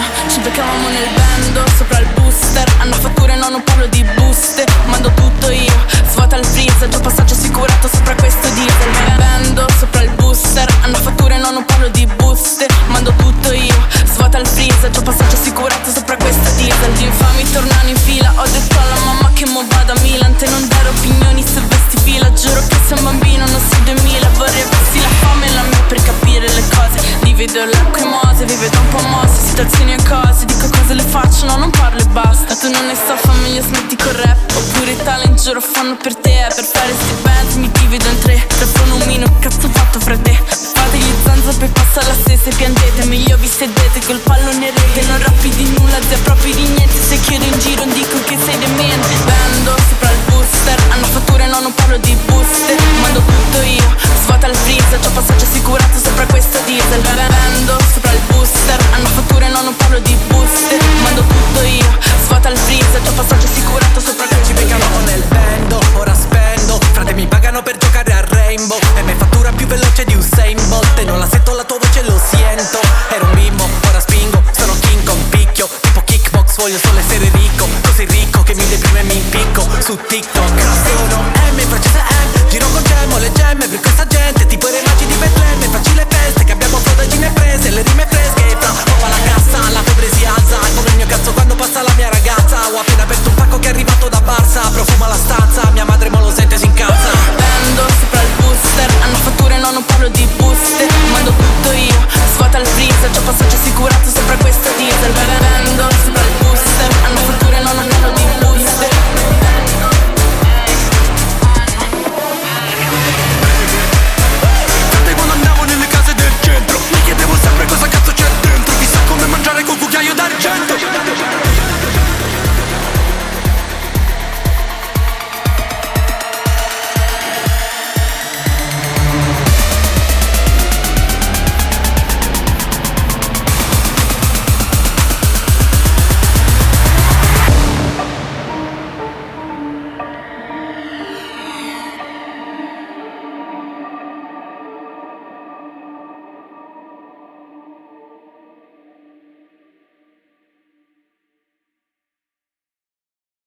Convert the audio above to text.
Ci beccavamo nel bando, sopra il booster. Hanno fatture, no, non parlo di buste. Mando tutto io, svuota il freezer. Già passaggio assicurato sopra questo diesel. Bando, sopra il booster. Hanno fatture, no, non parlo di buste. Mando tutto io, svuota il freezer. Già passaggio assicurato sopra questo diesel. Gli infami tornano in fila. Ho detto alla mamma che mo vado a Milan. Te non dare opinioni se vesti fila. Giuro che sei un bambino, non sei 2000. Vorrei avessi la fame e la mia per capire le cose. Divido l'acquimose, vive da un po' mosse. Situazioni e cose, dico cose le faccio, no, non parlo e basta. Tu non ne so, fa meglio smetti col rap. Oppure i talent giuro fanno per te. Per fare sti band mi divido in tre. Telefono un mino, cazzo fatto fra te. Fate gli zanzo poi passa la stessa e piangete. Meglio vi sedete col pallone rete. Non rappi di nulla, zia proprio di niente. Se chiedo in giro dico che sei demente. Bando sopra il booster. Hanno fatture, no, non parlo di buste. Mando tutto io, svuota il freezer. Già passaggio assicurato sopra questo diesel. Bando sopra il booster. Hanno fatture, no, non parlo di buste. Mando tutto io, svuota il freezer. Già passaggio assicurato sopra questo Ci beccavamo nel bando, ora spendo. Frate mi pagano per giocare a Rainbow. E me fattura più veloce di Usain Bolt. E non la sento la tua voce, lo sento. Ero un bimbo, ora spingo. Sono king con picchio. Tipo kickbox, voglio solo essere ricco. Così ricco che mi deprime e mi impicco su TikTok.